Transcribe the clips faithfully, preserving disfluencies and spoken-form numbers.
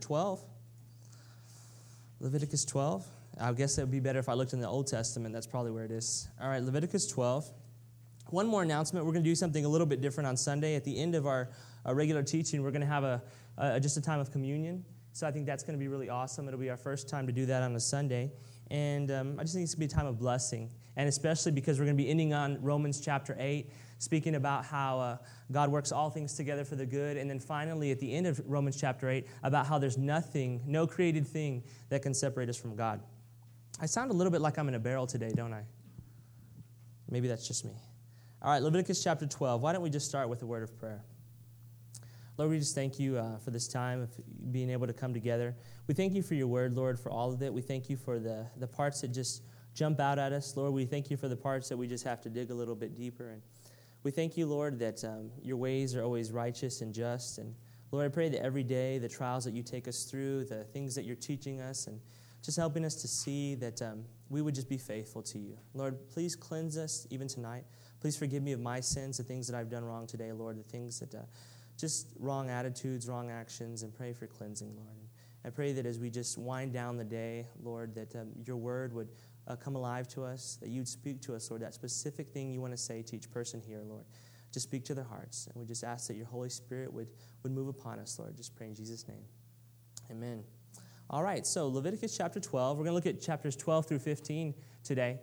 twelve. Leviticus twelve. I guess it would be better if I looked in the Old Testament. That's probably where it is. All right, Leviticus twelve. One more announcement. We're going to do something a little bit different on Sunday. At the end of our, our regular teaching, we're going to have a, a just a time of communion. So I think that's going to be really awesome. It'll be our first time to do that on a Sunday. And um, I just think it's going to be a time of blessing. And especially because we're going to be ending on Romans chapter eight, speaking about how uh, God works all things together for the good. And then finally, at the end of Romans chapter eight, about how there's nothing, no created thing that can separate us from God. I sound a little bit like I'm in a barrel today, don't I? Maybe that's just me. All right, Leviticus chapter twelve. Why don't we just start with a word of prayer? Lord, we just thank you uh, for this time of being able to come together. We thank you for your word, Lord, for all of it. We thank you for the, the parts that just jump out at us. Lord, we thank you for the parts that we just have to dig a little bit deeper. And we thank you, Lord, that um, your ways are always righteous and just. And Lord, I pray that every day, the trials that you take us through, the things that you're teaching us, and just helping us to see that um, we would just be faithful to you. Lord, please cleanse us even tonight. Please forgive me of my sins, the things that I've done wrong today, Lord, the things that... Uh, Just wrong attitudes, wrong actions, and pray for cleansing, Lord. And I pray that as we just wind down the day, Lord, that um, your word would uh, come alive to us, that you'd speak to us, Lord, that specific thing you want to say to each person here, Lord. Just speak to their hearts. And we just ask that your Holy Spirit would, would move upon us, Lord. Just pray in Jesus' name. Amen. All right, so Leviticus chapter twelve. We're going to look at chapters twelve through fifteen today.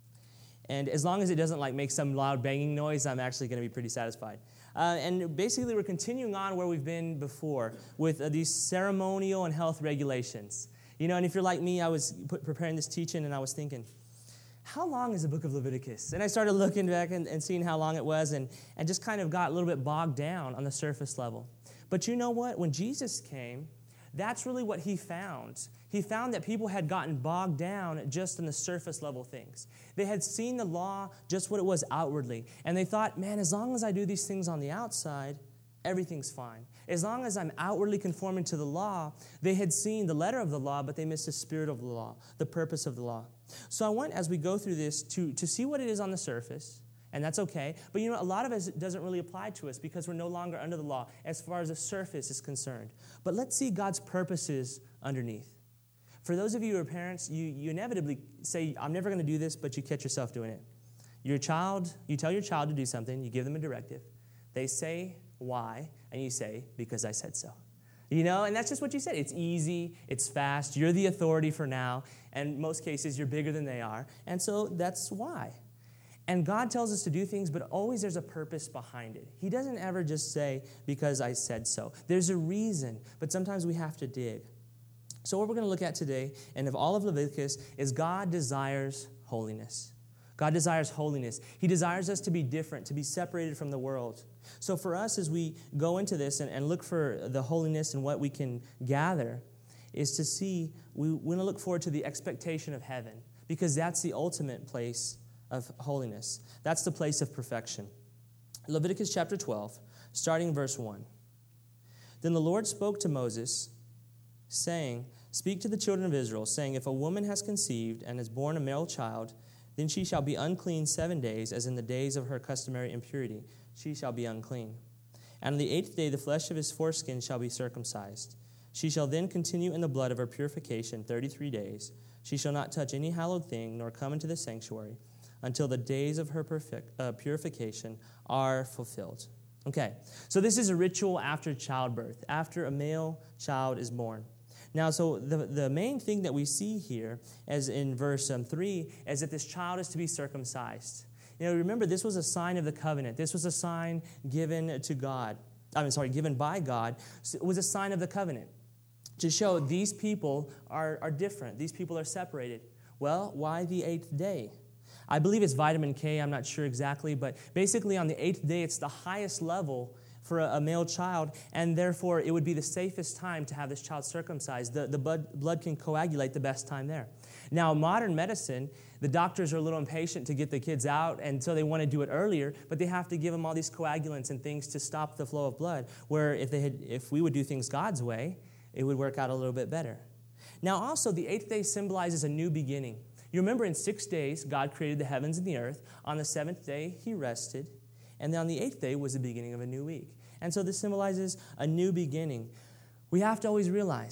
And as long as it doesn't like make some loud banging noise, I'm actually going to be pretty satisfied. Uh, and basically, we're continuing on where we've been before with uh, these ceremonial and health regulations. You know, and if you're like me, I was put, preparing this teaching, and I was thinking, how long is the book of Leviticus? And I started looking back and, and seeing how long it was, and, and just kind of got a little bit bogged down on the surface level. But you know what? When Jesus came, that's really what he found. He found that people had gotten bogged down just in the surface level things. They had seen the law just what it was outwardly. And they thought, man, as long as I do these things on the outside, everything's fine. As long as I'm outwardly conforming to the law, they had seen the letter of the law, but they missed the spirit of the law, the purpose of the law. So I want, as we go through this, to, to see what it is on the surface. And that's okay. But you know, a lot of it doesn't really apply to us because we're no longer under the law as far as the surface is concerned. But let's see God's purposes underneath. For those of you who are parents, you, you inevitably say, I'm never going to do this, but you catch yourself doing it. Your child, you tell your child to do something, you give them a directive. They say, why? And you say, because I said so. You know, and that's just what you said. It's easy, it's fast, you're the authority for now, and in most cases, you're bigger than they are. And so that's why. And God tells us to do things, but always there's a purpose behind it. He doesn't ever just say, because I said so. There's a reason, but sometimes we have to dig. So what we're going to look at today, and of all of Leviticus, is God desires holiness. God desires holiness. He desires us to be different, to be separated from the world. So for us, as we go into this and, and look for the holiness and what we can gather, is to see, we want to look forward to the expectation of heaven, because that's the ultimate place of holiness. That's the place of perfection. Leviticus chapter twelve, starting verse one. Then the Lord spoke to Moses, saying, speak to the children of Israel, saying, if a woman has conceived and has borne a male child, then she shall be unclean seven days, as in the days of her customary impurity. She shall be unclean. And on the eighth day the flesh of his foreskin shall be circumcised. She shall then continue in the blood of her purification thirty-three days. She shall not touch any hallowed thing, nor come into the sanctuary, until the days of her perfect, uh, purification are fulfilled. Okay, so this is a ritual after childbirth, after a male child is born. Now, so the, the main thing that we see here, as in verse um, three, is that this child is to be circumcised. You know, remember, this was a sign of the covenant. This was a sign given to God. I'm sorry, given by God. So it was a sign of the covenant to show these people are, are different. These people are separated. Well, why the eighth day? I believe it's vitamin K. I'm not sure exactly, but basically on the eighth day, it's the highest level for a, a male child, and therefore it would be the safest time to have this child circumcised. The, the blood, blood can coagulate the best time there. Now, modern medicine, the doctors are a little impatient to get the kids out, and so they want to do it earlier, but they have to give them all these coagulants and things to stop the flow of blood, where if they had, if we would do things God's way, it would work out a little bit better. Now, also, the eighth day symbolizes a new beginning. You remember in six days, God created the heavens and the earth. On the seventh day, he rested. And then on the eighth day was the beginning of a new week. And so this symbolizes a new beginning. We have to always realize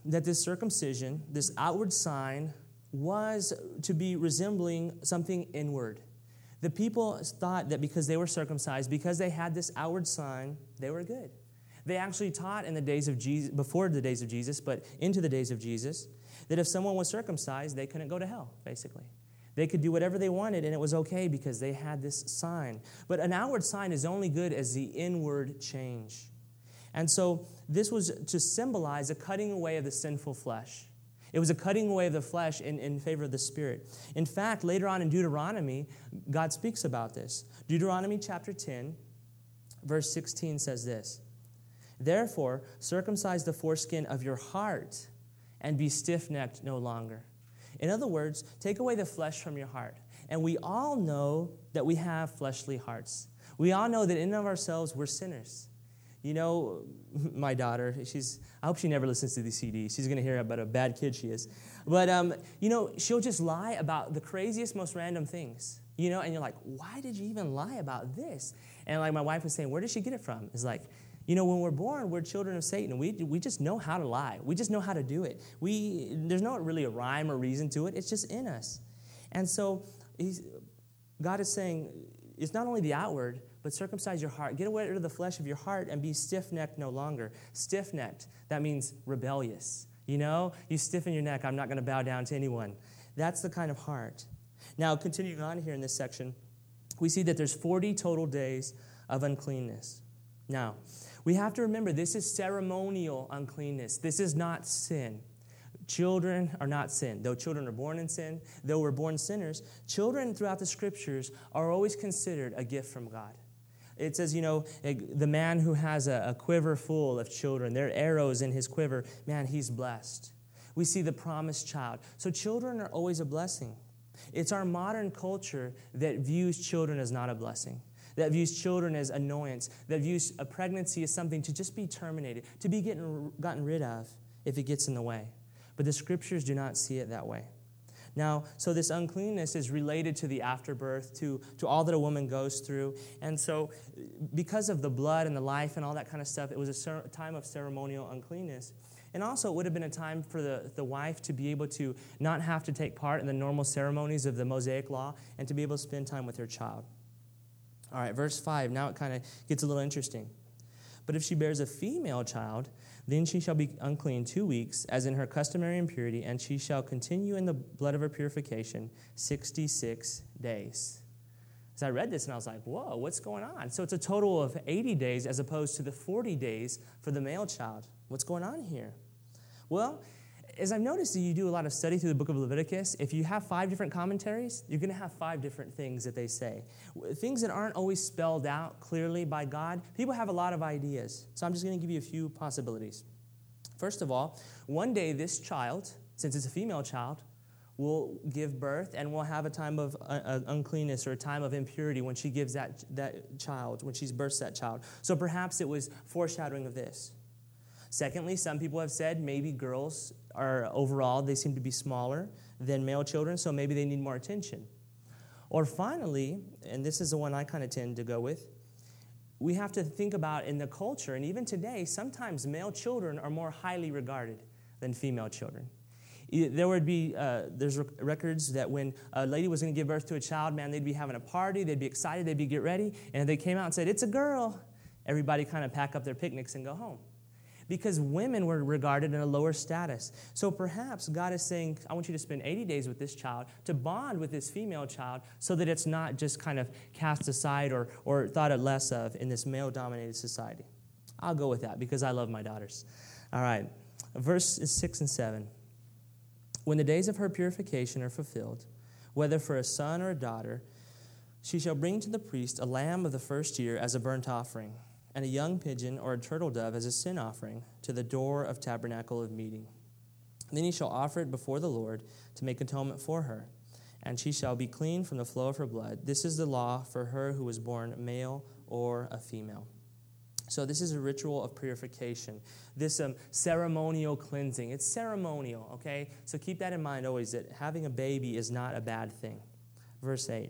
that this circumcision, this outward sign, was to be resembling something inward. The people thought that because they were circumcised, because they had this outward sign, they were good. They actually taught in the days of Jesus, before the days of Jesus, but into the days of Jesus, that if someone was circumcised, they couldn't go to hell, basically. They could do whatever they wanted, and it was okay because they had this sign. But an outward sign is only good as the inward change. And so this was to symbolize a cutting away of the sinful flesh. It was a cutting away of the flesh in, in favor of the Spirit. In fact, later on in Deuteronomy, God speaks about this. Deuteronomy chapter ten, verse sixteen says this, "Therefore, circumcise the foreskin of your heart and be stiff-necked no longer." In other words, take away the flesh from your heart. And we all know that we have fleshly hearts. We all know that in and of ourselves, we're sinners. You know, my daughter, she's, I hope she never listens to these C Ds. She's going to hear about a bad kid she is. But, um, you know, she'll just lie about the craziest, most random things. You know, and you're like, why did you even lie about this? And like my wife was saying, where did she get it from? It's like, you know, when we're born, we're children of Satan. We we just know how to lie. We just know how to do it. We There's not really a rhyme or reason to it. It's just in us. And so he's, God is saying, it's not only the outward, but circumcise your heart. Get away rid of the flesh of your heart and be stiff-necked no longer. Stiff-necked, that means rebellious. You know, you stiffen your neck, I'm not going to bow down to anyone. That's the kind of heart. Now, continuing on here in this section, we see that there's forty total days of uncleanness. Now, we have to remember this is ceremonial uncleanness. This is not sin. Children are not sin. Though children are born in sin, though we're born sinners, children throughout the Scriptures are always considered a gift from God. It says, you know, the man who has a, a quiver full of children, there are arrows in his quiver, man, he's blessed. We see the promised child. So children are always a blessing. It's our modern culture that views children as not a blessing, that views children as annoyance, that views a pregnancy as something to just be terminated, to be getting, gotten rid of if it gets in the way. But the Scriptures do not see it that way. Now, so this uncleanness is related to the afterbirth, to, to all that a woman goes through. And so because of the blood and the life and all that kind of stuff, it was a cer- time of ceremonial uncleanness. And also it would have been a time for the, the wife to be able to not have to take part in the normal ceremonies of the Mosaic law and to be able to spend time with her child. All right, verse five, now it kind of gets a little interesting. "But if she bears a female child, then she shall be unclean two weeks, as in her customary impurity, and she shall continue in the blood of her purification sixty-six days. So I read this and I was like, whoa, what's going on? So it's a total of eighty days as opposed to the forty days for the male child. What's going on here? Well, as I've noticed that you do a lot of study through the book of Leviticus, if you have five different commentaries, you're going to have five different things that they say. Things that aren't always spelled out clearly by God. People have a lot of ideas. So I'm just going to give you a few possibilities. First of all, one day this child, since it's a female child, will give birth and will have a time of uh, uncleanness or a time of impurity when she gives that, that child, when she births that child. So perhaps it was foreshadowing of this. Secondly, some people have said maybe girls are overall, they seem to be smaller than male children, so maybe they need more attention. Or finally, and this is the one I kind of tend to go with, we have to think about in the culture, and even today, sometimes male children are more highly regarded than female children. There would be, uh, there's records that when a lady was going to give birth to a child, man, they'd be having a party, they'd be excited, they'd be get ready, and if they came out and said, it's a girl, everybody kind of pack up their picnics and go home. Because women were regarded in a lower status. So perhaps God is saying, I want you to spend eighty days with this child to bond with this female child so that it's not just kind of cast aside or, or thought of less of in this male-dominated society. I'll go with that because I love my daughters. All right, verse six and seven. "When the days of her purification are fulfilled, whether for a son or a daughter, she shall bring to the priest a lamb of the first year as a burnt offering, and a young pigeon or a turtle dove as a sin offering to the door of tabernacle of meeting. Then he shall offer it before the Lord to make atonement for her, and she shall be clean from the flow of her blood. This is the law for her who was born male or a female." So this is a ritual of purification, this um, ceremonial cleansing. It's ceremonial, okay? So keep that in mind always, that having a baby is not a bad thing. Verse eight.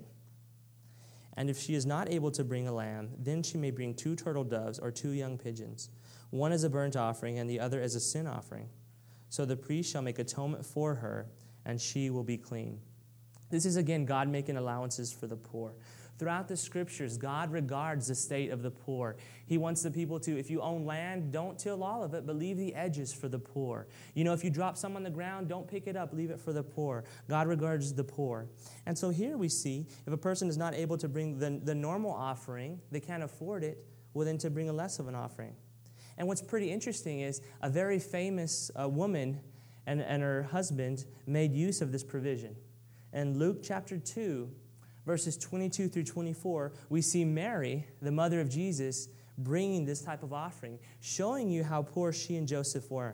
"And if she is not able to bring a lamb, then she may bring two turtle doves or two young pigeons, one as a burnt offering and the other as a sin offering. So the priest shall make atonement for her, and she will be clean. This is, again, God making allowances for the poor. Throughout the scriptures, God regards the state of the poor. He wants the people to, if you own land, don't till all of it, but leave the edges for the poor. You know, if you drop some on the ground, don't pick it up, leave it for the poor. God regards the poor. And so here we see, if a person is not able to bring the, the normal offering, they can't afford it, well then to bring a less of an offering. And what's pretty interesting is a very famous uh, woman and, and her husband made use of this provision. In Luke chapter two, verses twenty-two through twenty-four, we see Mary, the mother of Jesus, bringing this type of offering, showing you how poor she and Joseph were.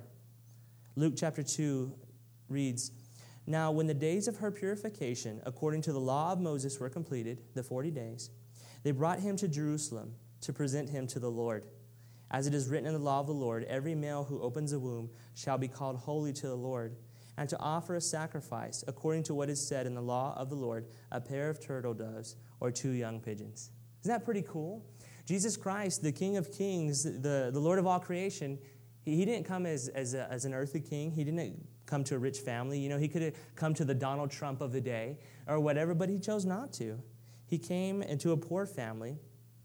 Luke chapter two reads, Now when the days of her purification, according to the law of Moses, were completed, the forty days, they brought him to Jerusalem to present him to the Lord. As it is written in the law of the Lord, every male who opens a womb shall be called holy to the Lord, and to offer a sacrifice, according to what is said in the law of the Lord, a pair of turtle doves or two young pigeons. Isn't that pretty cool? Jesus Christ, the King of Kings, the, the Lord of all creation, he, he didn't come as, as, a, as an earthly king. He didn't come to a rich family. You know, he could have come to the Donald Trump of the day or whatever, but he chose not to. He came into a poor family.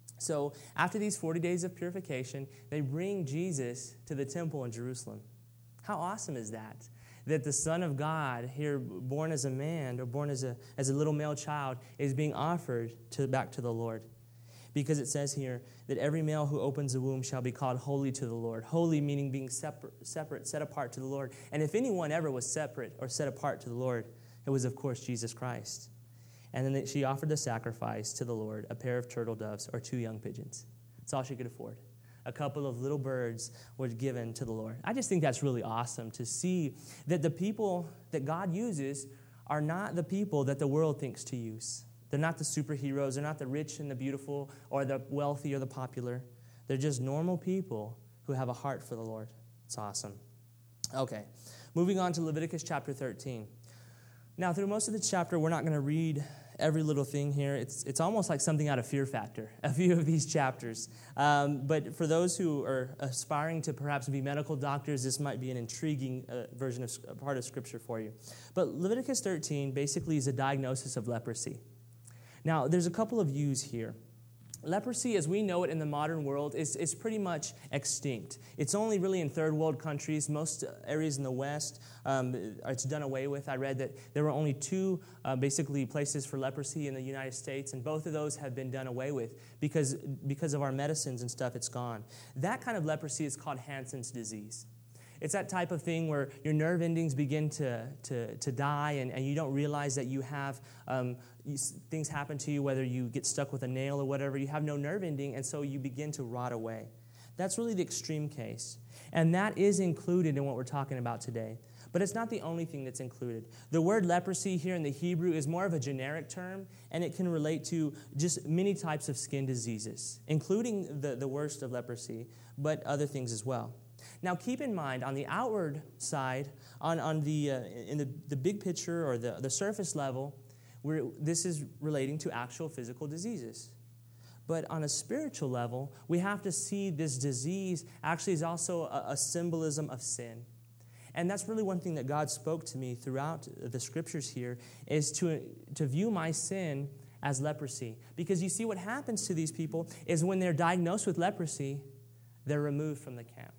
So after these forty days of purification, they bring Jesus to the temple in Jerusalem. How awesome is that? That the Son of God, here born as a man or born as a, as a little male child, is being offered to, back to the Lord. Because it says here that every male who opens a womb shall be called holy to the Lord. Holy meaning being separate, separate, set apart to the Lord. And if anyone ever was separate or set apart to the Lord, it was, of course, Jesus Christ. And then she offered the sacrifice to the Lord, a pair of turtle doves or two young pigeons. That's all she could afford. A couple of little birds were given to the Lord. I just think that's really awesome to see that the people that God uses are not the people that the world thinks to use. They're not the superheroes. They're not the rich and the beautiful or the wealthy or the popular. They're just normal people who have a heart for the Lord. It's awesome. Okay, moving on to Leviticus chapter thirteen. Now, through most of the chapter, we're not going to read every little thing here. It's it's almost like something out of Fear Factor, a few of these chapters. Um, but for those who are aspiring to perhaps be medical doctors, this might be an intriguing uh, version of a part of Scripture for you. But Leviticus thirteen basically is a diagnosis of leprosy. Now, there's a couple of views here. Leprosy, as we know it in the modern world, is, is pretty much extinct. It's only really in third world countries. Most areas in the West, um, it's done away with. I read that there were only two uh, basically places for leprosy in the United States, and both of those have been done away with because, because of our medicines and stuff, it's gone. That kind of leprosy is called Hansen's disease. It's that type of thing where your nerve endings begin to, to, to die and, and you don't realize that you have um, you, things happen to you, whether you get stuck with a nail or whatever. You have no nerve ending, and so you begin to rot away. That's really the extreme case. And that is included in what we're talking about today. But it's not the only thing that's included. The word leprosy here in the Hebrew is more of a generic term, and it can relate to just many types of skin diseases, including the, the worst of leprosy, but other things as well. Now, keep in mind, on the outward side, on, on the uh, in the, the big picture or the, the surface level, we're, this is relating to actual physical diseases. But on a spiritual level, we have to see this disease actually is also a, a symbolism of sin. And that's really one thing that God spoke to me throughout the scriptures here, is to, to view my sin as leprosy. Because you see, what happens to these people is when they're diagnosed with leprosy, they're removed from the camp.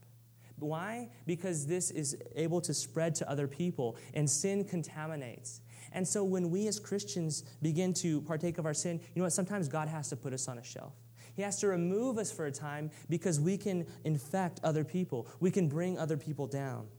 Why? Because this is able to spread to other people, and sin contaminates. And so when we as Christians begin to partake of our sin, you know what? Sometimes God has to put us on a shelf. He has to remove us for a time because we can infect other people. We can bring other people down.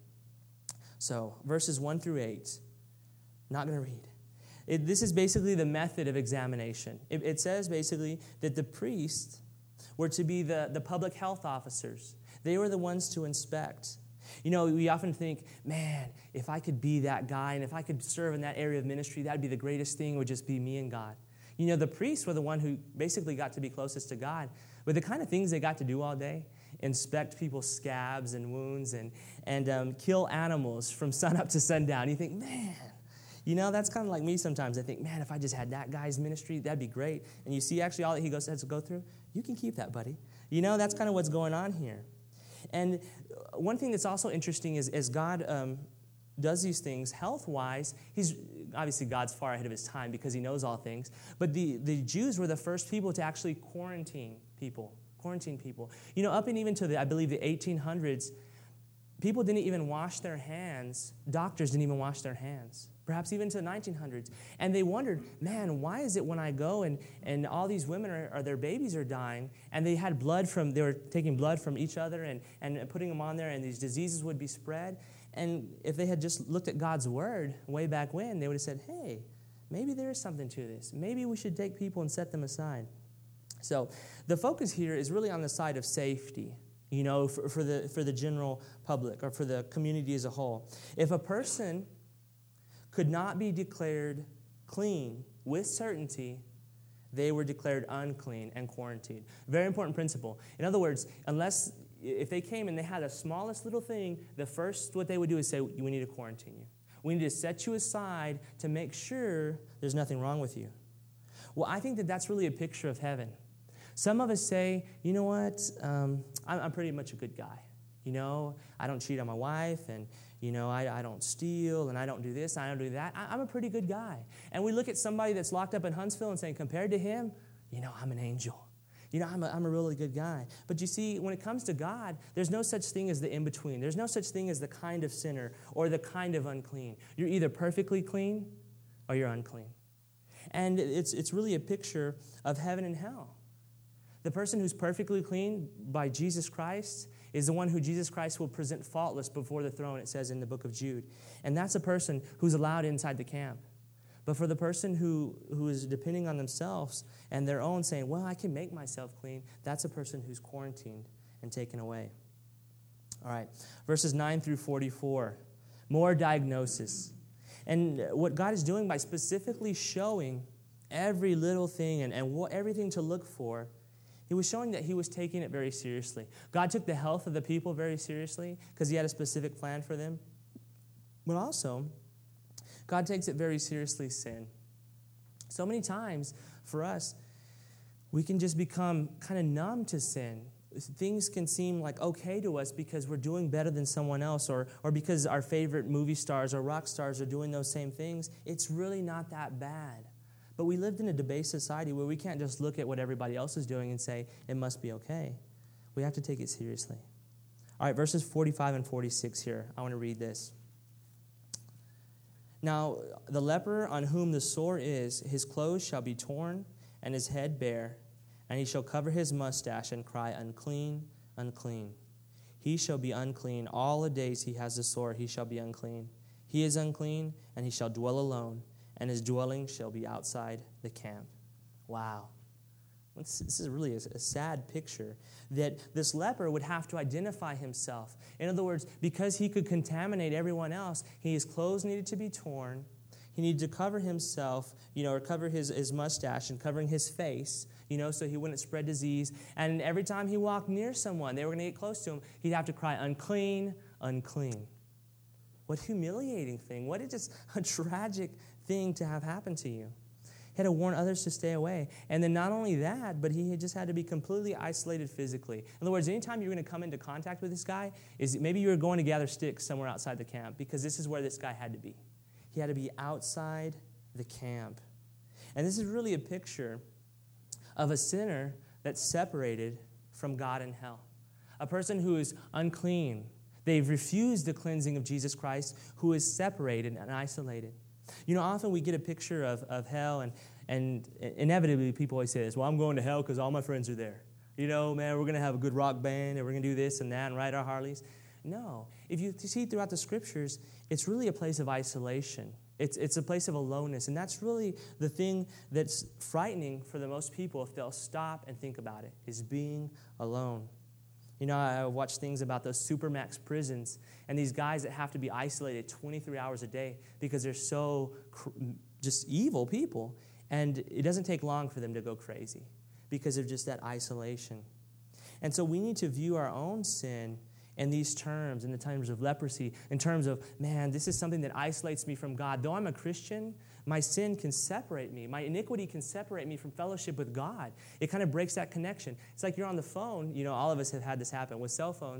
So verses one through eight, not going to read. It, this is basically the method of examination. It, it says basically that the priests were to be the, the public health officers. They were the ones to inspect. You know, we often think, man, if I could be that guy and if I could serve in that area of ministry, that'd be the greatest thing. It would just be me and God. You know, the priests were the one who basically got to be closest to God. But the kind of things they got to do all day, inspect people's scabs and wounds and, and um, kill animals from sunup to sundown. You think, man, you know, that's kind of like me sometimes. I think, man, if I just had that guy's ministry, that'd be great. And you see actually all that he goes has to go through, you can keep that, buddy. You know, that's kind of what's going on here. And one thing that's also interesting is as God um, does these things health-wise, he's obviously God's far ahead of his time because he knows all things. But the, the Jews were the first people to actually quarantine people, quarantine people. You know, up and even to the, I believe, the eighteen hundreds, people didn't even wash their hands. Doctors didn't even wash their hands. Perhaps even to the nineteen hundreds. And they wondered, man, why is it when I go and, and all these women, are, are their babies are dying, and they had blood from, they were taking blood from each other and, and putting them on there, and these diseases would be spread. And if they had just looked at God's word way back when, they would have said, hey, maybe there is something to this. Maybe we should take people and set them aside. So the focus here is really on the side of safety, you know, for, for the for the general public or for the community as a whole. If a person could not be declared clean with certainty, they were declared unclean and quarantined. Very important principle. In other words, unless, if they came and they had the smallest little thing, the first what they would do is say, we need to quarantine you. We need to set you aside to make sure there's nothing wrong with you. Well, I think that that's really a picture of heaven. Some of us say, you know what, um, I'm, I'm pretty much a good guy. You know, I don't cheat on my wife, and, you know, I, I don't steal, and I don't do this, and I don't do that. I, I'm a pretty good guy. And we look at somebody that's locked up in Huntsville and saying, compared to him, you know, I'm an angel. You know, I'm a, I'm a really good guy. But you see, when it comes to God, there's no such thing as the in-between. There's no such thing as the kind of sinner or the kind of unclean. You're either perfectly clean or you're unclean. And it's it's really a picture of heaven and hell. The person who's perfectly clean by Jesus Christ is the one who Jesus Christ will present faultless before the throne, it says in the book of Jude. And that's a person who's allowed inside the camp. But for the person who, who is depending on themselves and their own saying, well, I can make myself clean, that's a person who's quarantined and taken away. All right, verses nine through forty-four, more diagnosis. And what God is doing by specifically showing every little thing and, and what, everything to look for, he was showing that he was taking it very seriously. God took the health of the people very seriously because he had a specific plan for them. But also, God takes it very seriously, sin. So many times for us, we can just become kind of numb to sin. Things can seem like okay to us because we're doing better than someone else, or, or because our favorite movie stars or rock stars are doing those same things. It's really not that bad. But we lived in a debased society where we can't just look at what everybody else is doing and say, it must be okay. We have to take it seriously. All right, verses forty-five and forty-six here. I want to read this. Now, the leper on whom the sore is, his clothes shall be torn and his head bare, and he shall cover his mustache and cry, unclean, unclean. He shall be unclean. All the days he has the sore, he shall be unclean. He is unclean, and he shall dwell alone, and his dwelling shall be outside the camp. Wow. This is really a, a sad picture that this leper would have to identify himself. In other words, because he could contaminate everyone else, his clothes needed to be torn. He needed to cover himself, you know, or cover his, his mustache and covering his face, you know, so he wouldn't spread disease. And every time he walked near someone, they were going to get close to him, he'd have to cry, unclean, unclean. What a humiliating thing. What a just a tragic thing to have happen to you. He had to warn others to stay away. And then not only that, but he had just had to be completely isolated physically. In other words, anytime you're going to come into contact with this guy, is maybe you were going to gather sticks somewhere outside the camp, because this is where this guy had to be. He had to be outside the camp. And this is really a picture of a sinner that's separated from God in hell. A person who is unclean. They've refused the cleansing of Jesus Christ, who is separated and isolated. You know, often we get a picture of, of hell, and, and inevitably people always say this, well, I'm going to hell because all my friends are there. You know, man, we're going to have a good rock band, and we're going to do this and that and ride our Harleys. No. If you see throughout the Scriptures, it's really a place of isolation. It's, it's a place of aloneness, and that's really the thing that's frightening for the most people if they'll stop and think about it, is being alone. You know, I watch things about those supermax prisons and these guys that have to be isolated twenty-three hours a day because they're so cr- just evil people. And it doesn't take long for them to go crazy because of just that isolation. And so we need to view our own sin in these terms, in the terms of leprosy, in terms of, man, this is something that isolates me from God. Though I'm a Christian, my sin can separate me. My iniquity can separate me from fellowship with God. It kind of breaks that connection. It's like you're on the phone. You know, all of us have had this happen with cell phones.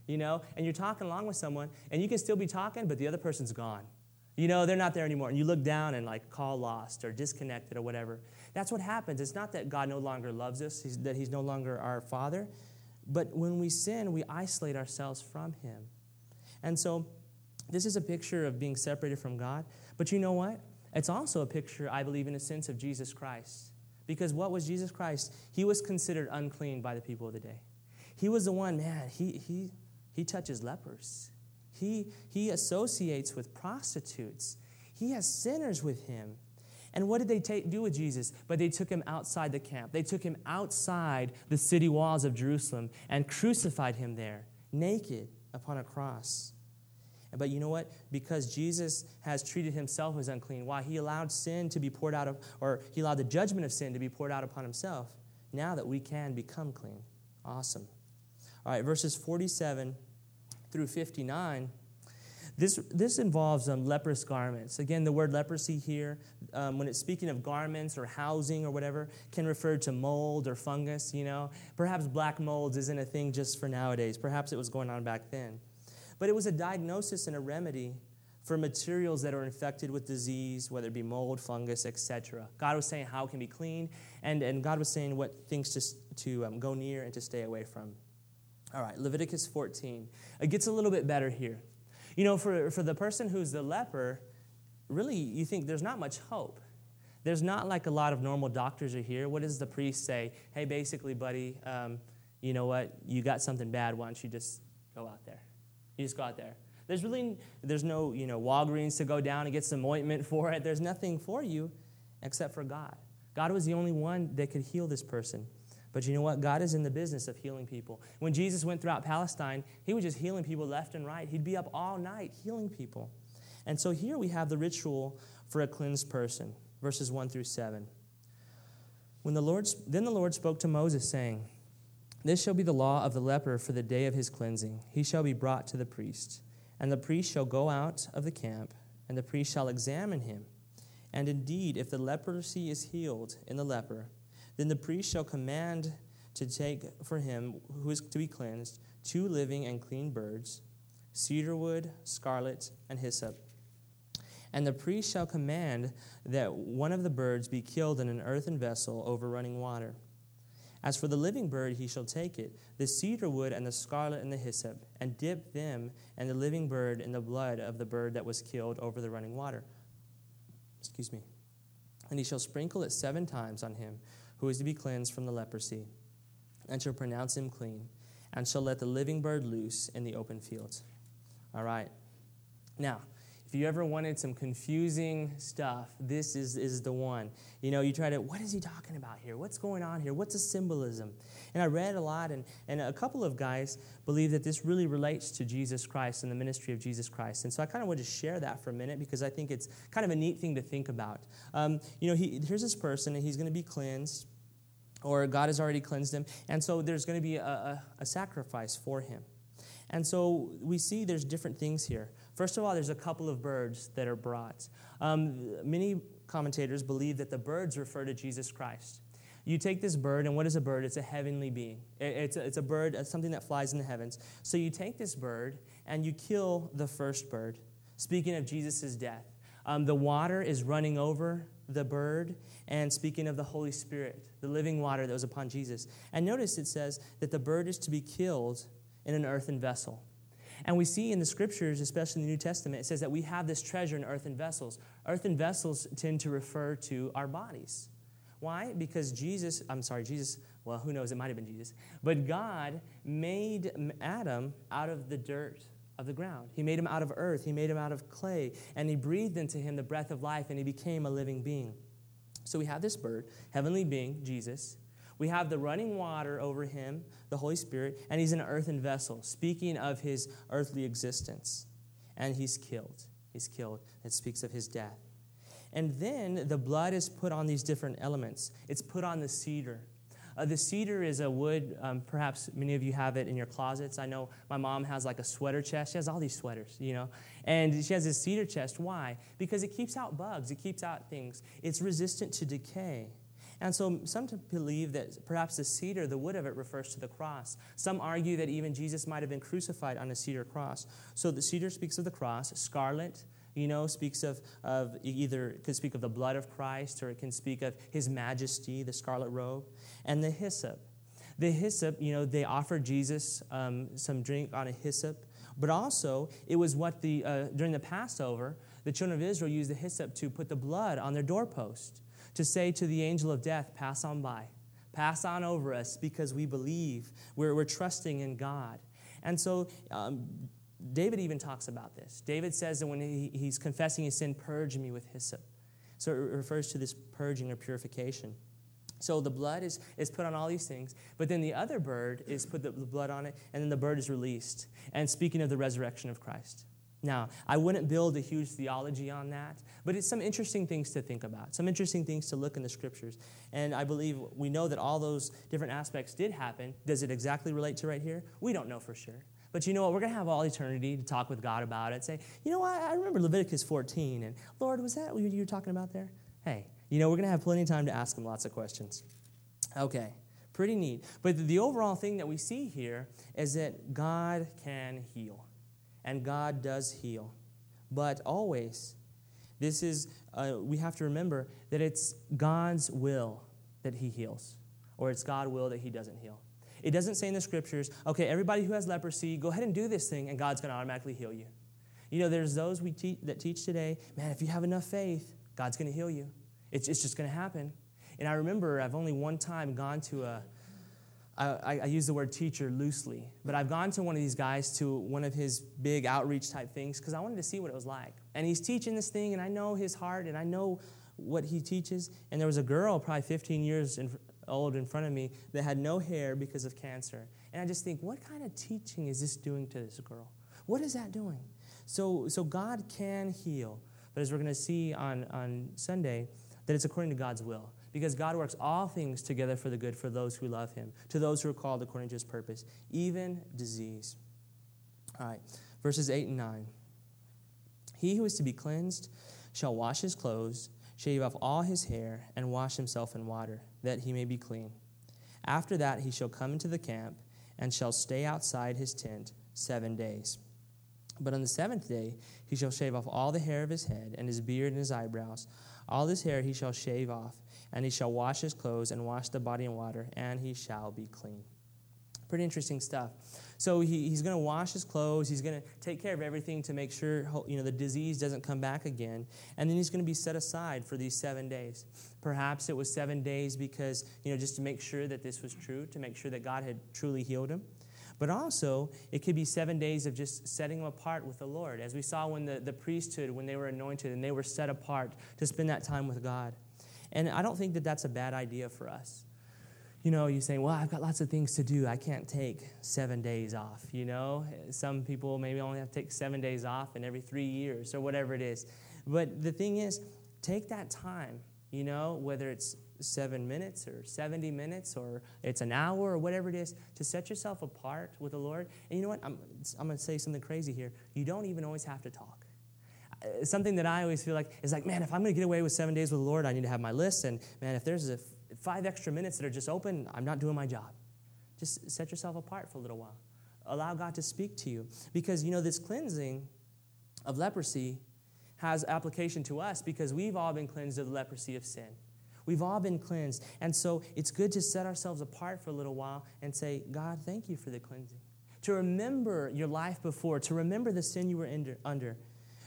you know, and you're talking along with someone, and you can still be talking, but the other person's gone. You know, they're not there anymore. And you look down and like call lost or disconnected or whatever. That's what happens. It's not that God no longer loves us, he's, that he's no longer our Father. But when we sin, we isolate ourselves from him. And so this is a picture of being separated from God. But you know what? It's also a picture, I believe, in a sense, of Jesus Christ. Because what was Jesus Christ? He was considered unclean by the people of the day. He was the one, man, he he he touches lepers. He, he associates with prostitutes. He has sinners with him. And what did they take, do with Jesus? But they took him outside the camp. They took him outside the city walls of Jerusalem and crucified him there, naked upon a cross. But you know what? Because Jesus has treated himself as unclean, while he allowed sin to be poured out of, or he allowed the judgment of sin to be poured out upon himself, now that we can become clean. Awesome. All right, verses forty-seven through fifty-nine, this this involves um, leprous garments. Again, the word leprosy here, um, when it's speaking of garments or housing or whatever, can refer to mold or fungus, you know. Perhaps black molds isn't a thing just for nowadays. Perhaps it was going on back then. But it was a diagnosis and a remedy for materials that are infected with disease, whether it be mold, fungus, et cetera. God was saying how it can be cleaned, and, and God was saying what things to, to um, go near and to stay away from. All right, Leviticus fourteen. It gets a little bit better here. You know, for, for the person who's the leper, really, you think there's not much hope. There's not like a lot of normal doctors are here. What does the priest say? Hey, basically, buddy, um, you know what? You got something bad. Why don't you just go out there? You just go out there. There's really, there's no, you know, Walgreens to go down and get some ointment for it. There's nothing for you except for God. God was the only one that could heal this person. But you know what? God is in the business of healing people. When Jesus went throughout Palestine, he was just healing people left and right. He'd be up all night healing people. And so here we have the ritual for a cleansed person, verses one through seven. When the Lord, then the Lord spoke to Moses, saying, "This shall be the law of the leper for the day of his cleansing. He shall be brought to the priest. And the priest shall go out of the camp, and the priest shall examine him. And indeed, if the leprosy is healed in the leper, then the priest shall command to take for him who is to be cleansed two living and clean birds, cedar wood, scarlet, and hyssop. And the priest shall command that one of the birds be killed in an earthen vessel over running water. As for the living bird, he shall take it, the cedar wood and the scarlet and the hyssop, and dip them and the living bird in the blood of the bird that was killed over the running water. Excuse me. And he shall sprinkle it seven times on him who is to be cleansed from the leprosy, and shall pronounce him clean, and shall let the living bird loose in the open fields." All right. Now, if you ever wanted some confusing stuff, this is, is the one. You know, you try to, what is he talking about here? What's going on here? What's the symbolism? And I read a lot, and, and a couple of guys believe that this really relates to Jesus Christ and the ministry of Jesus Christ. And so I kind of want to share that for a minute because I think it's kind of a neat thing to think about. Um, you know, he, here's this person, and he's going to be cleansed, or God has already cleansed him, and so there's going to be a, a, a sacrifice for him. And so we see there's different things here. First of all, there's a couple of birds that are brought. Um, many commentators believe that the birds refer to Jesus Christ. You take this bird, and what is a bird? It's a heavenly being. It's a, it's a bird, it's something that flies in the heavens. So you take this bird, and you kill the first bird, speaking of Jesus' death. Um, the water is running over the bird, and speaking of the Holy Spirit, the living water that was upon Jesus. And notice it says that the bird is to be killed in an earthen vessel. And we see in the scriptures, especially in the New Testament, it says that we have this treasure in earthen vessels. Earthen vessels tend to refer to our bodies. Why? Because Jesus, I'm sorry, Jesus, well, who knows, it might have been Jesus, but God made Adam out of the dirt of the ground. He made him out of earth. He made him out of clay, and he breathed into him the breath of life, and he became a living being. So we have this bird, heavenly being, Jesus. We have the running water over him, the Holy Spirit, and he's in an earthen vessel, speaking of his earthly existence. And he's killed. He's killed. It speaks of his death. And then the blood is put on these different elements. It's put on the cedar. Uh, the cedar is a wood, um, perhaps many of you have it in your closets. I know my mom has like a sweater chest. She has all these sweaters, you know. And she has this cedar chest. Why? Because it keeps out bugs. It keeps out things. It's resistant to decay. And so some believe that perhaps the cedar, the wood of it, refers to the cross. Some argue that even Jesus might have been crucified on a cedar cross. So the cedar speaks of the cross. Scarlet, you know, speaks of, of either, it could speak of the blood of Christ, or it can speak of his majesty, the scarlet robe. And the hyssop. The hyssop, you know, they offered Jesus um, some drink on a hyssop. But also, it was what the, uh, during the Passover, the children of Israel used the hyssop to put the blood on their doorpost, to say to the angel of death, pass on by, pass on over us, because we believe, we're, we're trusting in God. And so um, David even talks about this. David says that when he, he's confessing his sin, purge me with hyssop. So it refers to this purging or purification. So the blood is, is put on all these things, but then the other bird is put the, the blood on it, and then the bird is released. And speaking of the resurrection of Christ. Now, I wouldn't build a huge theology on that, but it's some interesting things to think about, some interesting things to look in the Scriptures. And I believe we know that all those different aspects did happen. Does it exactly relate to right here? We don't know for sure. But you know what? We're going to have all eternity to talk with God about it. Say, you know what? I remember Leviticus fourteen, and Lord, was that what you were talking about there? Hey, you know, we're going to have plenty of time to ask him lots of questions. Okay, pretty neat. But the overall thing that we see here is that God can heal. And God does heal. But always, this is, uh, we have to remember that it's God's will that he heals. Or it's God's will that he doesn't heal. It doesn't say in the Scriptures, okay, everybody who has leprosy, go ahead and do this thing, and God's going to automatically heal you. You know, there's those we te- that teach today, man, if you have enough faith, God's going to heal you. It's, it's just going to happen. And I remember I've only one time gone to a, I, I use the word teacher loosely, but I've gone to one of these guys to one of his big outreach type things because I wanted to see what it was like. And he's teaching this thing, and I know his heart, and I know what he teaches. And there was a girl probably fifteen years in, old in front of me that had no hair because of cancer. And I just think, what kind of teaching is this doing to this girl? What is that doing? So, so God can heal. But as we're going to see on, on Sunday, that it's according to God's will. Because God works all things together for the good for those who love him, to those who are called according to his purpose, even disease. All right, verses eight and nine. He who is to be cleansed shall wash his clothes, shave off all his hair, and wash himself in water, that he may be clean. After that he shall come into the camp, and shall stay outside his tent seven days. But on the seventh day he shall shave off all the hair of his head, and his beard, and his eyebrows. All his hair he shall shave off, and he shall wash his clothes, and wash the body in water, and he shall be clean. Pretty interesting stuff. So he, he's going to wash his clothes. He's going to take care of everything to make sure, you know, the disease doesn't come back again. And then he's going to be set aside for these seven days. Perhaps it was seven days because, you know, just to make sure that this was true, to make sure that God had truly healed him. But also, it could be seven days of just setting them apart with the Lord. As we saw when the, the priesthood, when they were anointed and they were set apart to spend that time with God. And I don't think that that's a bad idea for us. You know, you're saying, well, I've got lots of things to do. I can't take seven days off, you know. Some people maybe only have to take seven days off in every three years or whatever it is. But the thing is, take that time, you know, whether it's seven minutes or seventy minutes or it's an hour or whatever it is, to set yourself apart with the Lord. And you know what? I'm, I'm going to say something crazy here. You don't even always have to talk. Something that I always feel like is like, man, if I'm going to get away with seven days with the Lord, I need to have my list. And, man, if there's a f- five extra minutes that are just open, I'm not doing my job. Just set yourself apart for a little while. Allow God to speak to you. Because, you know, this cleansing of leprosy has application to us because we've all been cleansed of the leprosy of sin. We've all been cleansed. And so it's good to set ourselves apart for a little while and say, God, thank you for the cleansing. To remember your life before, to remember the sin you were under.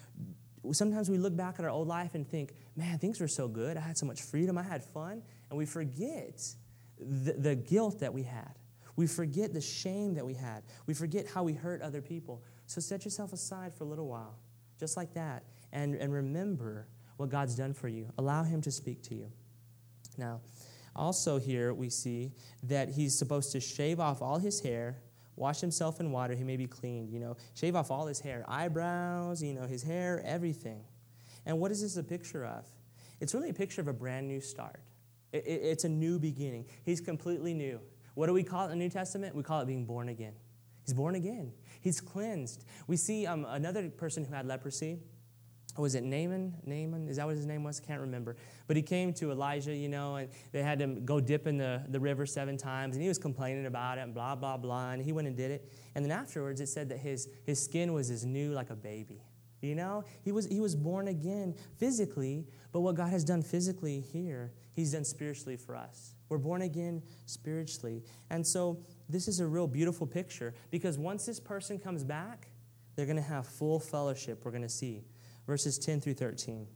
Sometimes we look back at our old life and think, man, things were so good. I had so much freedom. I had fun. And we forget the, the guilt that we had. We forget the shame that we had. We forget how we hurt other people. So set yourself aside for a little while, just like that, and, and remember what God's done for you. Allow him to speak to you. Now, also here we see that he's supposed to shave off all his hair, wash himself in water, he may be cleaned, you know. Shave off all his hair, eyebrows, you know, his hair, everything. And what is this a picture of? It's really a picture of a brand new start. It, it, it's a new beginning. He's completely new. What do we call it in the New Testament? We call it being born again. He's born again. He's cleansed. We see um, another person who had leprosy. was it Naaman? Naaman? Is that what his name was? I can't remember. But he came to Elijah, you know, and they had him go dip in the, the river seven times, and he was complaining about it, and blah, blah, blah, and he went and did it. And then afterwards, it said that his, his skin was as new like a baby. You know, he was he was born again physically, but what God has done physically here, he's done spiritually for us. We're born again spiritually. And so this is a real beautiful picture, because once this person comes back, they're going to have full fellowship, we're going to see. Verses ten through thirteen.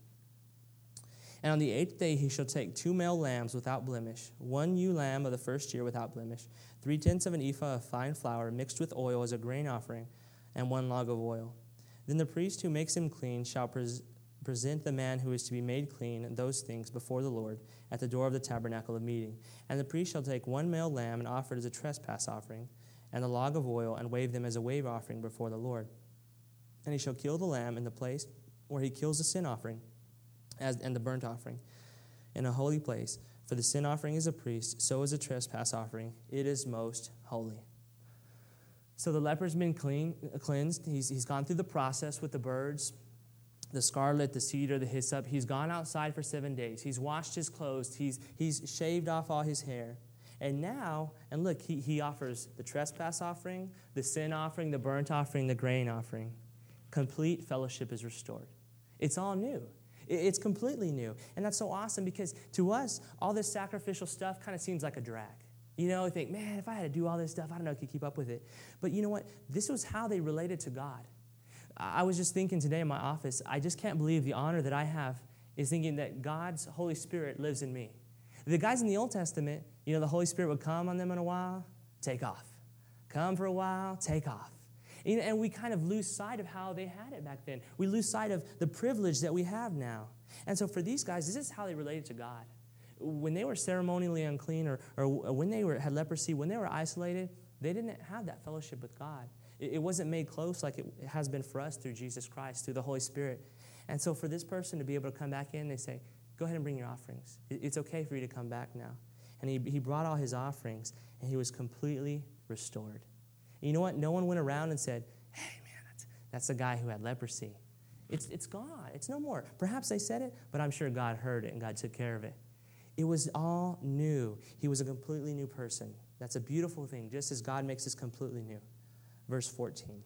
And on the eighth day he shall take two male lambs without blemish, one ewe lamb of the first year without blemish, three-tenths of an ephah of fine flour mixed with oil as a grain offering, and one log of oil. Then the priest who makes him clean shall pres- present the man who is to be made clean and those things before the Lord at the door of the tabernacle of meeting. And the priest shall take one male lamb and offer it as a trespass offering, and a log of oil, and wave them as a wave offering before the Lord. And he shall kill the lamb in the place where he kills the sin offering as, and the burnt offering in a holy place. For the sin offering is a priest, so is a trespass offering. It is most holy. So the leper's been clean, cleansed. He's, he's gone through the process with the birds, the scarlet, the cedar, the hyssop. He's gone outside for seven days. He's washed his clothes. He's, he's shaved off all his hair. And now, and look, he, he offers the trespass offering, the sin offering, the burnt offering, the grain offering. Complete fellowship is restored. It's all new. It's completely new. And that's so awesome, because to us, all this sacrificial stuff kind of seems like a drag. You know, you think, man, if I had to do all this stuff, I don't know if I could keep up with it. But you know what? This was how they related to God. I was just thinking today in my office, I just can't believe the honor that I have is thinking that God's Holy Spirit lives in me. The guys in the Old Testament, you know, the Holy Spirit would come on them in a while, take off. Come for a while, take off. And we kind of lose sight of how they had it back then. We lose sight of the privilege that we have now. And so for these guys, this is how they related to God. When they were ceremonially unclean, or, or when they were, had leprosy, when they were isolated, they didn't have that fellowship with God. It, it wasn't made close like it has been for us through Jesus Christ, through the Holy Spirit. And so for this person to be able to come back in, they say, go ahead and bring your offerings. It, it's okay for you to come back now. And he, he brought all his offerings, and he was completely restored. And you know what? No one went around and said, hey, man, that's, that's the guy who had leprosy. It's, it's gone. It's no more. Perhaps they said it, but I'm sure God heard it and God took care of it. It was all new. He was a completely new person. That's a beautiful thing, just as God makes us completely new. Verse fourteen.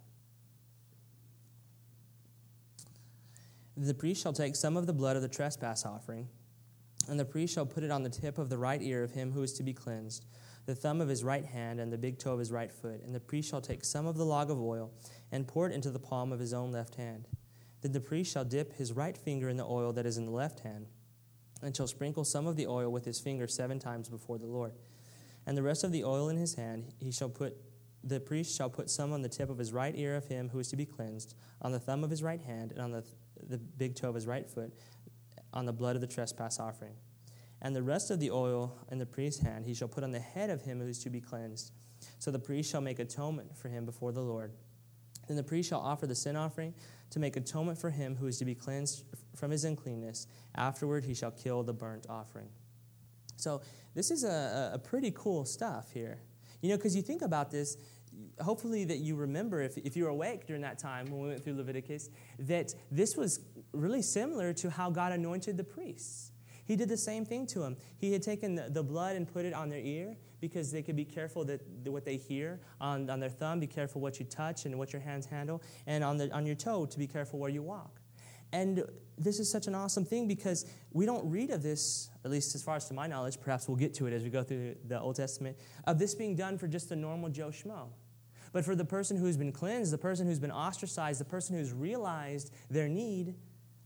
The priest shall take some of the blood of the trespass offering, and the priest shall put it on the tip of the right ear of him who is to be cleansed, the thumb of his right hand, and the big toe of his right foot. And the priest shall take some of the log of oil and pour it into the palm of his own left hand. Then the priest shall dip his right finger in the oil that is in the left hand, and shall sprinkle some of the oil with his finger seven times before the Lord. And the rest of the oil in his hand he shall put, the priest shall put some on the tip of his right ear of him who is to be cleansed, on the thumb of his right hand, and on the, the big toe of his right foot, on the blood of the trespass offering. And the rest of the oil in the priest's hand he shall put on the head of him who is to be cleansed. So the priest shall make atonement for him before the Lord. Then the priest shall offer the sin offering to make atonement for him who is to be cleansed from his uncleanness. Afterward he shall kill the burnt offering. So this is a, a pretty cool stuff here. You know, because you think about this, hopefully that you remember, if, if you were awake during that time when we went through Leviticus, that this was really similar to how God anointed the priests. He did the same thing to them. He had taken the, the blood and put it on their ear because they could be careful that, that what they hear. On, on their thumb, be careful what you touch and what your hands handle. And on, the, on your toe, to be careful where you walk. And this is such an awesome thing because we don't read of this, at least as far as to my knowledge, perhaps we'll get to it as we go through the Old Testament, of this being done for just a normal Joe Schmo. But for the person who's been cleansed, the person who's been ostracized, the person who's realized their need,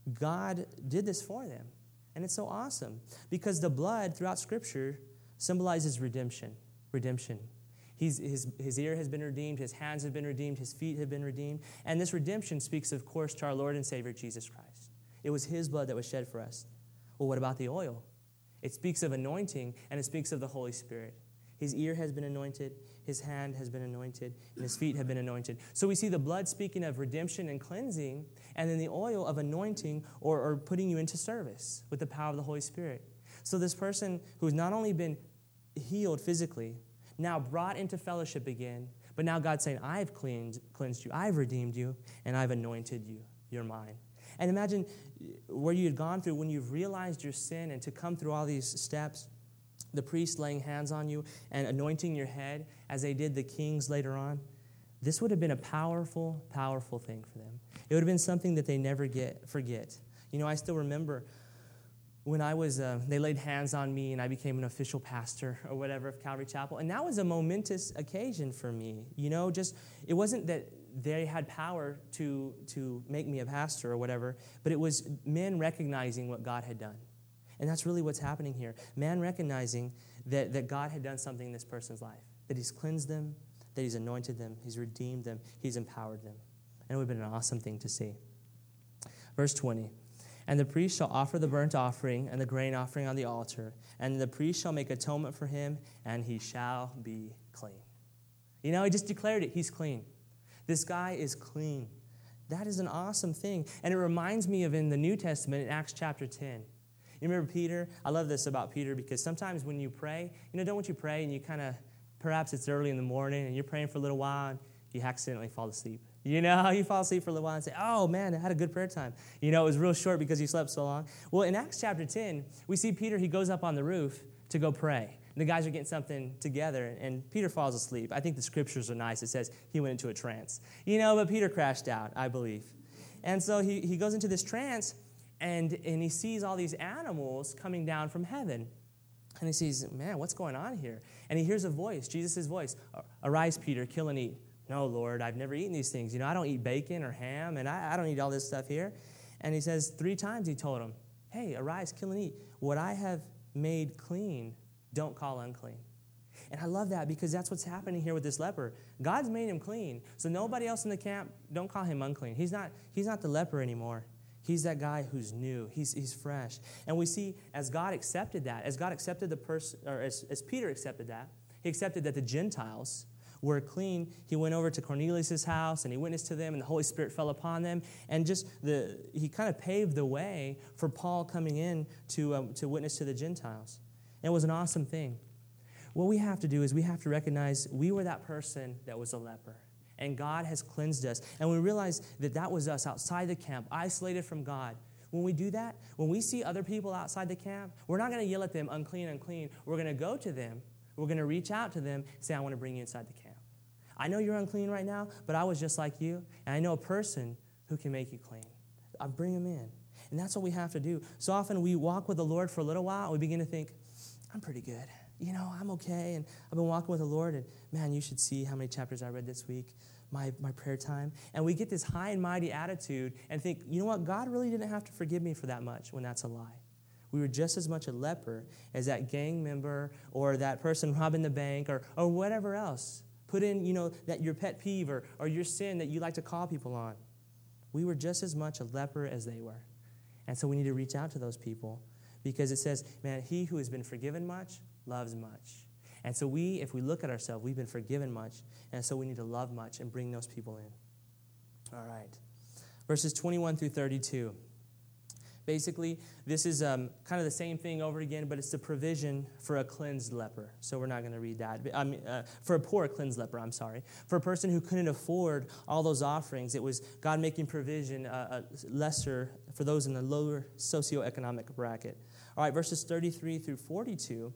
God did this for them. And it's so awesome because the blood throughout Scripture symbolizes redemption. Redemption. He's, his, his ear has been redeemed, his hands have been redeemed, his feet have been redeemed. And this redemption speaks, of course, to our Lord and Savior, Jesus Christ. It was his blood that was shed for us. Well, what about the oil? It speaks of anointing, and it speaks of the Holy Spirit. His ear has been anointed, his hand has been anointed, and his feet have been anointed. So we see the blood speaking of redemption and cleansing, and then the oil of anointing or, or putting you into service with the power of the Holy Spirit. So this person who's not only been healed physically, now brought into fellowship again, but now God's saying, I've cleansed, cleansed you, I've redeemed you, and I've anointed you. You're mine. And imagine where you had gone through when you've realized your sin and to come through all these steps, the priest laying hands on you and anointing your head as they did the kings later on. This would have been a powerful, powerful thing for them. It would have been something that they never get forget. You know, I still remember when I was, uh, they laid hands on me and I became an official pastor or whatever of Calvary Chapel. And that was a momentous occasion for me. You know, just, it wasn't that they had power to, to make me a pastor or whatever, but it was men recognizing what God had done. And that's really what's happening here. Man recognizing that, that God had done something in this person's life, that he's cleansed them, that he's anointed them, he's redeemed them, he's empowered them. And it would have been an awesome thing to see. Verse twenty, and the priest shall offer the burnt offering and the grain offering on the altar, and the priest shall make atonement for him, and he shall be clean. You know, he just declared it. He's clean. This guy is clean. That is an awesome thing. And it reminds me of in the New Testament in Acts chapter ten. You remember Peter? I love this about Peter because sometimes when you pray, you know, don't you pray and you kind of, perhaps it's early in the morning and you're praying for a little while and you accidentally fall asleep. You know, you fall asleep for a little while and say, oh, man, I had a good prayer time. You know, it was real short because you slept so long. Well, in Acts chapter ten, we see Peter, he goes up on the roof to go pray. The guys are getting something together, and Peter falls asleep. I think the scriptures are nice. It says he went into a trance. You know, but Peter crashed out, I believe. And so he, he goes into this trance, and, and he sees all these animals coming down from heaven. And he sees, man, what's going on here? And he hears a voice, Jesus' voice, arise, Peter, kill and eat. No, Lord, I've never eaten these things. You know, I don't eat bacon or ham, and I, I don't eat all this stuff here. And he says, three times he told him, hey, arise, kill and eat. What I have made clean, don't call unclean. And I love that because that's what's happening here with this leper. God's made him clean. So nobody else in the camp, don't call him unclean. He's not, he's not the leper anymore. He's that guy who's new. He's, he's fresh. And we see as God accepted that, as God accepted the person, or as, as Peter accepted that, he accepted that the Gentiles were clean. He went over to Cornelius' house and he witnessed to them and the Holy Spirit fell upon them. And just the he kind of paved the way for Paul coming in to, um, to witness to the Gentiles. And it was an awesome thing. What we have to do is we have to recognize we were that person that was a leper. And God has cleansed us. And we realize that that was us outside the camp, isolated from God. When we do that, when we see other people outside the camp, we're not going to yell at them, unclean, unclean. We're going to go to them. We're going to reach out to them and say, I want to bring you inside the camp. I know you're unclean right now, but I was just like you. And I know a person who can make you clean. I'll bring them in. And that's what we have to do. So often we walk with the Lord for a little while, and we begin to think, I'm pretty good. You know, I'm okay. And I've been walking with the Lord, and man, you should see how many chapters I read this week, my, my prayer time. And we get this high and mighty attitude and think, you know what, God really didn't have to forgive me for that much, when that's a lie. We were just as much a leper as that gang member or that person robbing the bank or, or whatever else. Put in, you know, that your pet peeve or, or your sin that you like to call people on. We were just as much a leper as they were. And so we need to reach out to those people because it says, man, he who has been forgiven much loves much. And so we, if we look at ourselves, we've been forgiven much. And so we need to love much and bring those people in. All right. Verses twenty-one through thirty-two. Basically, this is um, kind of the same thing over again, but it's the provision for a cleansed leper. So we're not going to read that. I mean, uh, for a poor cleansed leper, I'm sorry. For a person who couldn't afford all those offerings, it was God making provision uh, uh, lesser for those in the lower socioeconomic bracket. All right, verses thirty-three through forty-two.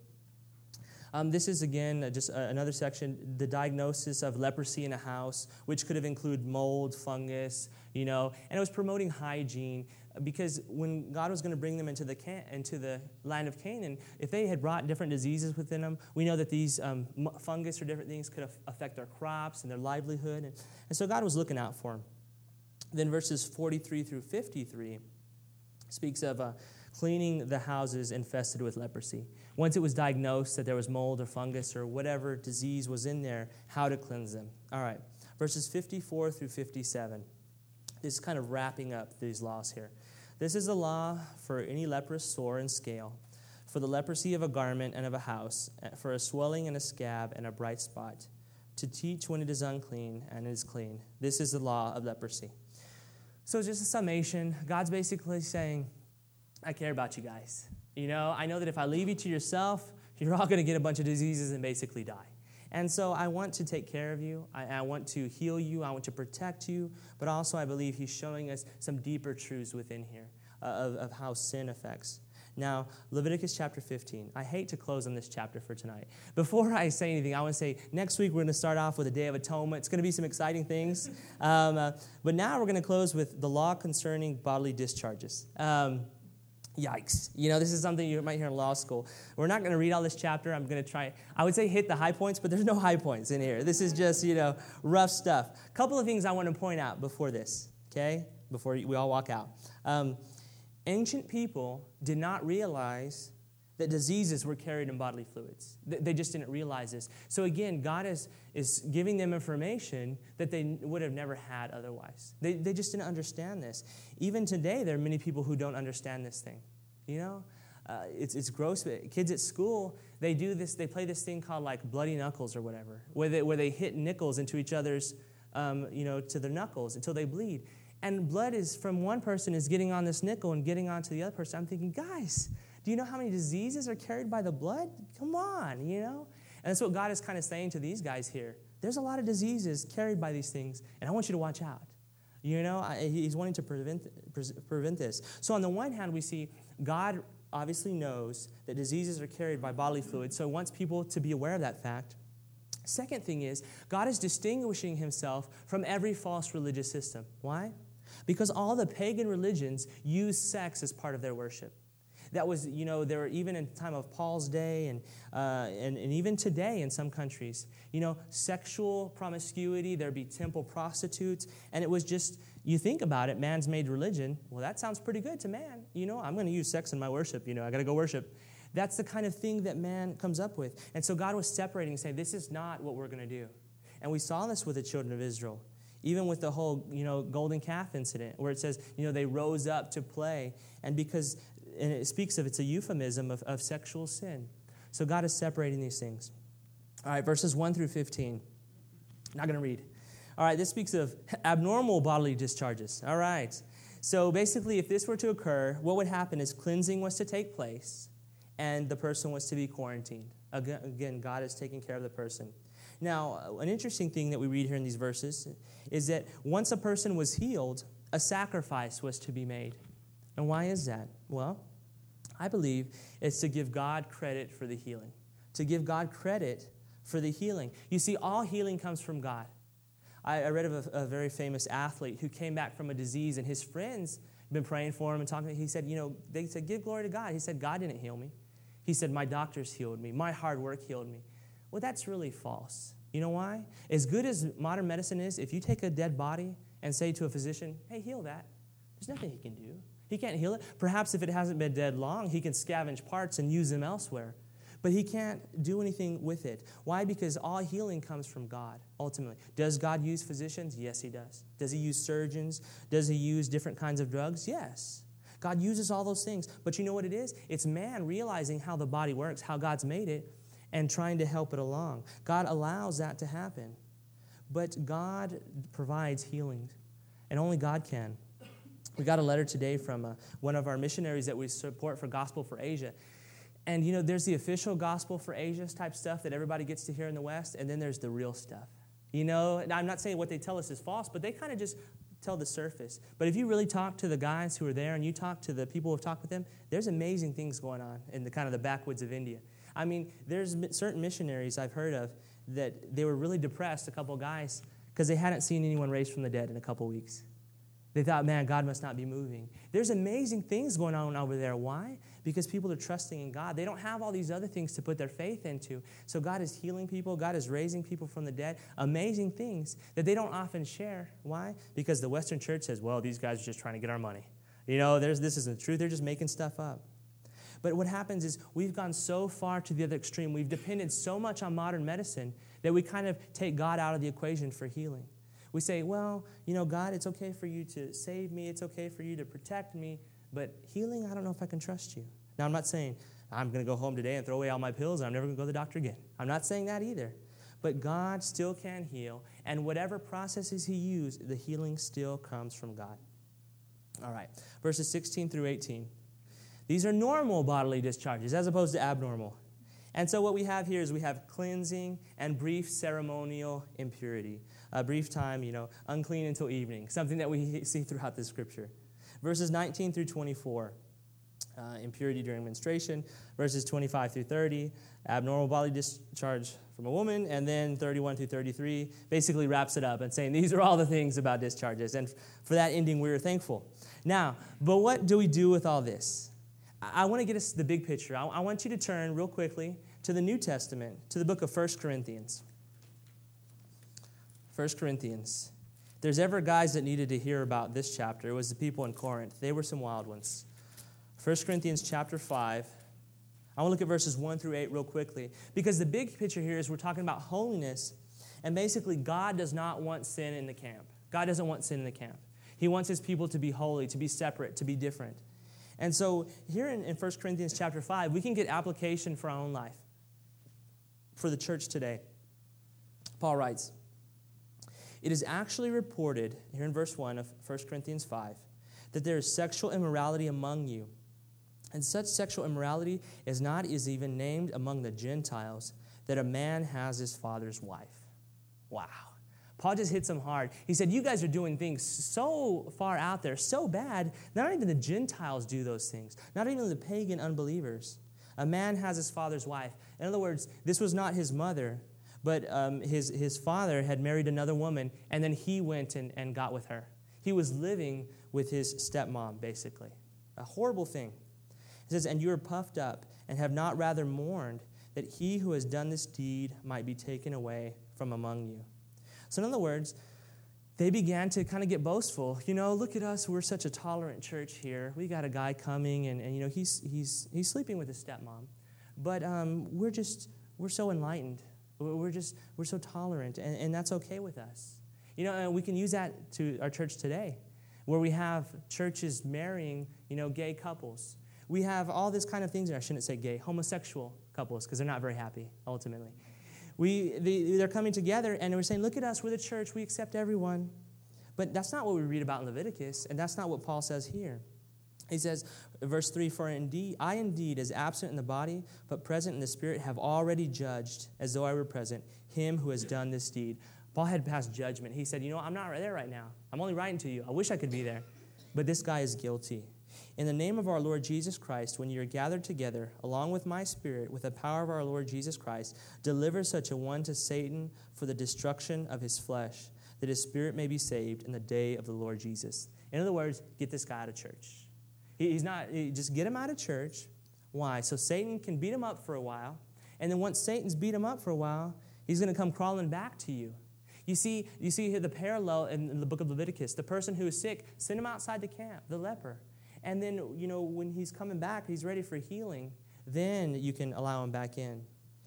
Um, this is, again, uh, just uh, another section, the diagnosis of leprosy in a house, which could have included mold, fungus, you know, and it was promoting hygiene because when God was going to bring them into the can- into the land of Canaan, if they had brought different diseases within them, we know that these um, fungus or different things could af- affect their crops and their livelihood, and, and so God was looking out for them. Then verses forty-three through fifty-three speaks of uh, cleaning the houses infested with leprosy. Once it was diagnosed that there was mold or fungus or whatever disease was in there, how to cleanse them. All right, verses fifty-four through fifty-seven. This is kind of wrapping up these laws here. This is a law for any leprous sore and scale, for the leprosy of a garment and of a house, for a swelling and a scab and a bright spot, to teach when it is unclean and it is clean. This is the law of leprosy. So just a summation, God's basically saying, I care about you guys. You know, I know that if I leave you to yourself, you're all going to get a bunch of diseases and basically die. And so I want to take care of you. I, I want to heal you. I want to protect you. But also I believe he's showing us some deeper truths within here uh, of, of how sin affects. Now, Leviticus chapter fifteen. I hate to close on this chapter for tonight. Before I say anything, I want to say next week we're going to start off with a Day of Atonement. It's going to be some exciting things. Um, uh, but now we're going to close with the law concerning bodily discharges. Um, yikes. You know, this is something you might hear in law school. We're not going to read all this chapter. I'm going to try, I would say hit the high points, but there's no high points in here. This is just, you know, rough stuff. A couple of things I want to point out before this, okay, before we all walk out. Um, Ancient people did not realize that diseases were carried in bodily fluids. They just didn't realize this. So again, God is, is giving them information that they would have never had otherwise. They, they just didn't understand this. Even today, there are many people who don't understand this thing. You know, uh, it's, it's gross. Kids at school, they do this, they play this thing called like bloody knuckles or whatever, where they, where they hit nickels into each other's, um, you know, to their knuckles until they bleed. And blood is from one person is getting on this nickel and getting onto the other person. I'm thinking, guys, do you know how many diseases are carried by the blood? Come on, you know? And that's what God is kind of saying to these guys here. There's a lot of diseases carried by these things, and I want you to watch out. You know, I, he's wanting to prevent, pre- prevent this. So on the one hand, we see God obviously knows that diseases are carried by bodily fluids, so he wants people to be aware of that fact. Second thing is, God is distinguishing himself from every false religious system. Why? Because all the pagan religions use sex as part of their worship. That was, you know, there were even in the time of Paul's day and, uh, and, and even today in some countries, you know, sexual promiscuity, there'd be temple prostitutes, and it was just, you think about it, man's made religion. Well, that sounds pretty good to man. You know, I'm going to use sex in my worship. You know, I got to go worship. That's the kind of thing that man comes up with. And so God was separating and saying, this is not what we're going to do. And we saw this with the children of Israel. Even with the whole, you know, golden calf incident, where it says, you know, they rose up to play. And because, and it speaks of, it's a euphemism of, of sexual sin. So God is separating these things. All right, verses one through fifteen. Not going to read. All right, this speaks of abnormal bodily discharges. All right. So basically, if this were to occur, what would happen is cleansing was to take place, and the person was to be quarantined. Again, God is taking care of the person. Now, an interesting thing that we read here in these verses is that once a person was healed, a sacrifice was to be made. And why is that? Well, I believe it's to give God credit for the healing. To give God credit for the healing. You see, all healing comes from God. I, I read of a, a very famous athlete who came back from a disease, and his friends had been praying for him and talking to him. He said, you know, they said, give glory to God. He said, God didn't heal me. He said, my doctors healed me. My hard work healed me. Well, that's really false. You know why? As good as modern medicine is, if you take a dead body and say to a physician, hey, heal that, there's nothing he can do. He can't heal it. Perhaps if it hasn't been dead long, he can scavenge parts and use them elsewhere. But he can't do anything with it. Why? Because all healing comes from God, ultimately. Does God use physicians? Yes, he does. Does he use surgeons? Does he use different kinds of drugs? Yes. God uses all those things. But you know what it is? It's man realizing how the body works, how God's made it, and trying to help it along. God allows that to happen. But God provides healing, and only God can. We got a letter today from uh, one of our missionaries that we support for Gospel for Asia. And, you know, there's the official Gospel for Asia type stuff that everybody gets to hear in the West, and then there's the real stuff. You know, and I'm not saying what they tell us is false, but they kind of just tell the surface. But if you really talk to the guys who are there and you talk to the people who have talked with them, there's amazing things going on in the kind of the backwoods of India. I mean, there's certain missionaries I've heard of that they were really depressed, a couple of guys, because they hadn't seen anyone raised from the dead in a couple weeks. They thought, man, God must not be moving. There's amazing things going on over there. Why? Because people are trusting in God. They don't have all these other things to put their faith into. So God is healing people. God is raising people from the dead. Amazing things that they don't often share. Why? Because the Western church says, well, these guys are just trying to get our money. You know, there's, this isn't the truth. They're just making stuff up. But what happens is we've gone so far to the other extreme. We've depended so much on modern medicine that we kind of take God out of the equation for healing. We say, well, you know, God, it's okay for you to save me. It's okay for you to protect me. But healing, I don't know if I can trust you. Now, I'm not saying I'm going to go home today and throw away all my pills and I'm never going to go to the doctor again. I'm not saying that either. But God still can heal. And whatever processes he used, the healing still comes from God. All right, verses sixteen through eighteen. These are normal bodily discharges as opposed to abnormal. And so what we have here is we have cleansing and brief ceremonial impurity. A brief time, you know, unclean until evening, something that we see throughout the scripture. Verses nineteen through twenty-four, uh, impurity during menstruation. Verses twenty-five through thirty, abnormal bodily discharge from a woman. And then thirty-one through thirty-three basically wraps it up and saying these are all the things about discharges. And for that ending, we are thankful. Now, but what do we do with all this? I want to get us the big picture. I want you to turn real quickly to the New Testament, to the book of First Corinthians. First Corinthians. If there's ever guys that needed to hear about this chapter, it was the people in Corinth. They were some wild ones. First Corinthians chapter five. I want to look at verses one through eight real quickly, because the big picture here is we're talking about holiness, and basically God does not want sin in the camp. God doesn't want sin in the camp. He wants his people to be holy, to be separate, to be different. And so here in, in First Corinthians chapter five, we can get application for our own life, for the church today. Paul writes, "It is actually reported," here in verse one of First Corinthians five, "that there is sexual immorality among you. And such sexual immorality is not is even named among the Gentiles, that a man has his father's wife." Wow. Paul just hits them hard. He said, you guys are doing things so far out there, so bad, not even the Gentiles do those things. Not even the pagan unbelievers. A man has his father's wife. In other words, this was not his mother, but um, his, his father had married another woman, and then he went and, and got with her. He was living with his stepmom, basically. A horrible thing. It says, "And you are puffed up, and have not rather mourned, that he who has done this deed might be taken away from among you." So in other words, they began to kind of get boastful. You know, look at us, we're such a tolerant church here. We got a guy coming, and, and you know, he's he's he's sleeping with his stepmom. But um, we're just, we're so enlightened. We're just, we're so tolerant, and, and that's okay with us. You know, and we can use that to our church today, where we have churches marrying, you know, gay couples. We have all this kind of things, and I shouldn't say gay, homosexual couples, because they're not very happy, ultimately. We, they, they're coming together, and we're saying, look at us, we're the church, we accept everyone. But that's not what we read about in Leviticus, and that's not what Paul says here. He says, verse three, "For indeed, I indeed, as absent in the body, but present in the spirit, have already judged, as though I were present, him who has done this deed." Paul had passed judgment. He said, you know, I'm not there right now. I'm only writing to you. I wish I could be there. But this guy is guilty. "In the name of our Lord Jesus Christ, when you are gathered together, along with my spirit, with the power of our Lord Jesus Christ, deliver such a one to Satan for the destruction of his flesh, that his spirit may be saved in the day of the Lord Jesus." In other words, get this guy out of church. He, he's not, he, just get him out of church. Why? So Satan can beat him up for a while, and then once Satan's beat him up for a while, he's going to come crawling back to you. You see, you see here the parallel in, in the book of Leviticus. The person who is sick, send him outside the camp, the leper. And then, you know, when he's coming back, he's ready for healing, then you can allow him back in.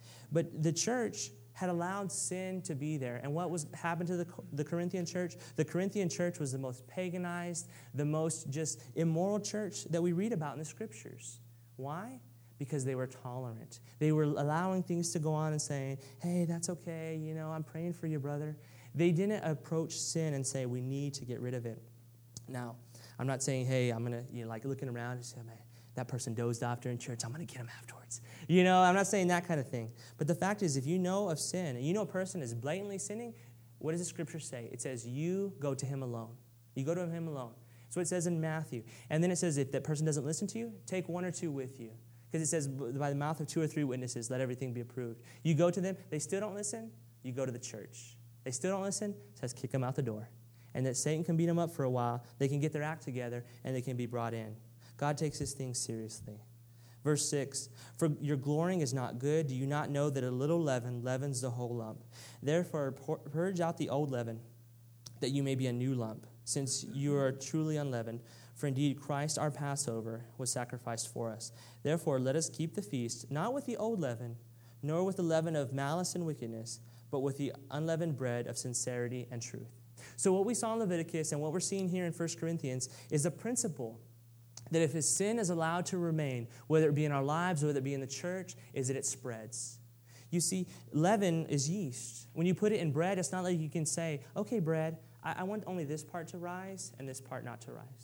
But the church had allowed sin to be there. And what was happened to the, the Corinthian church? The Corinthian church was the most paganized, the most just immoral church that we read about in the scriptures. Why? Because they were tolerant. They were allowing things to go on and saying, hey, that's okay, you know, I'm praying for you, brother. They didn't approach sin and say, we need to get rid of it. Now, I'm not saying, hey, I'm going to, you know, like looking around and say, man, that person dozed off during church, I'm going to get him afterwards. You know, I'm not saying that kind of thing. But the fact is, if you know of sin, and you know a person is blatantly sinning, what does the scripture say? It says, you go to him alone. You go to him alone. That's what it says in Matthew. And then it says, if that person doesn't listen to you, take one or two with you. Because it says, by the mouth of two or three witnesses, let everything be approved. You go to them, they still don't listen, you go to the church. They still don't listen, it says, kick them out the door. And that Satan can beat them up for a while, they can get their act together, and they can be brought in. God takes this thing seriously. Verse six, "For your glorying is not good. Do you not know that a little leaven leavens the whole lump? Therefore purge out the old leaven, that you may be a new lump, since you are truly unleavened. For indeed Christ our Passover was sacrificed for us. Therefore let us keep the feast, not with the old leaven, nor with the leaven of malice and wickedness, but with the unleavened bread of sincerity and truth." So what we saw in Leviticus and what we're seeing here in First Corinthians is a principle that if a sin is allowed to remain, whether it be in our lives or whether it be in the church, is that it spreads. You see, leaven is yeast. When you put it in bread, it's not like you can say, okay, bread, I, I want only this part to rise and this part not to rise.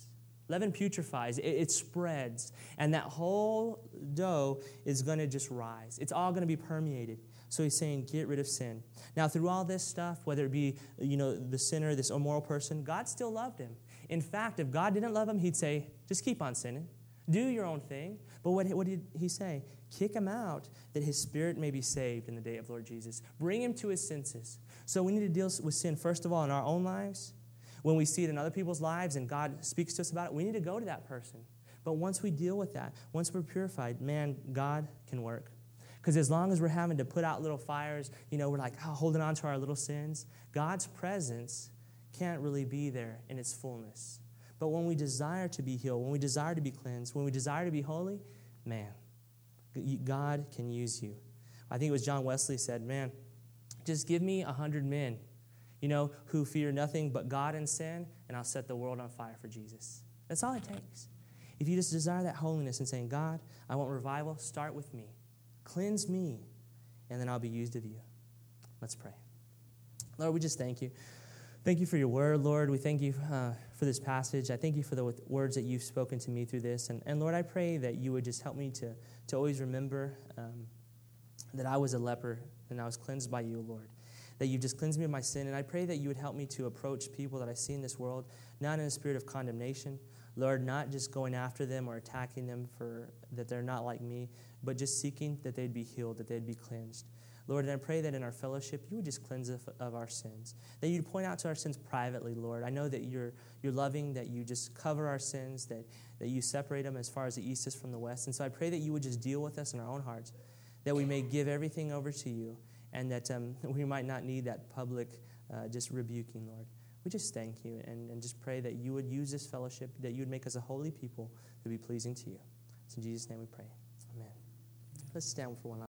Leaven putrefies, it, it spreads, and that whole dough is going to just rise. It's all going to be permeated. So he's saying, get rid of sin. Now, through all this stuff, whether it be, you know, the sinner, this immoral person, God still loved him. In fact, if God didn't love him, he'd say, just keep on sinning. Do your own thing. But what, what did he say? Kick him out that his spirit may be saved in the day of Lord Jesus. Bring him to his senses. So we need to deal with sin, first of all, in our own lives. When we see it in other people's lives and God speaks to us about it, we need to go to that person. But once we deal with that, once we're purified, man, God can work. Because as long as we're having to put out little fires, you know, we're like oh, holding on to our little sins, God's presence can't really be there in its fullness. But when we desire to be healed, when we desire to be cleansed, when we desire to be holy, man, God can use you. I think it was John Wesley said, man, just give me a hundred men, you know, who fear nothing but God and sin, and I'll set the world on fire for Jesus. That's all it takes. If you just desire that holiness and saying, God, I want revival, start with me. Cleanse me, and then I'll be used of you. Let's pray. Lord, we just thank you. Thank you for your word, Lord. We thank you uh, for this passage. I thank you for the words that you've spoken to me through this. And, and Lord, I pray that you would just help me to, to always remember um, that I was a leper and I was cleansed by you, Lord. That you've just cleansed me of my sin. And I pray that you would help me to approach people that I see in this world, not in a spirit of condemnation, Lord, not just going after them or attacking them for that they're not like me, but just seeking that they'd be healed, that they'd be cleansed. Lord, and I pray that in our fellowship, you would just cleanse us of our sins, that you'd point out to our sins privately, Lord. I know that you're you're loving, that you just cover our sins, that, that you separate them as far as the east is from the west. And so I pray that you would just deal with us in our own hearts, that we may give everything over to you, and that um, we might not need that public uh, just rebuking, Lord. We just thank you and, and just pray that you would use this fellowship, that you would make us a holy people to be pleasing to you. It's in Jesus' name we pray. Amen. Let's stand for one last.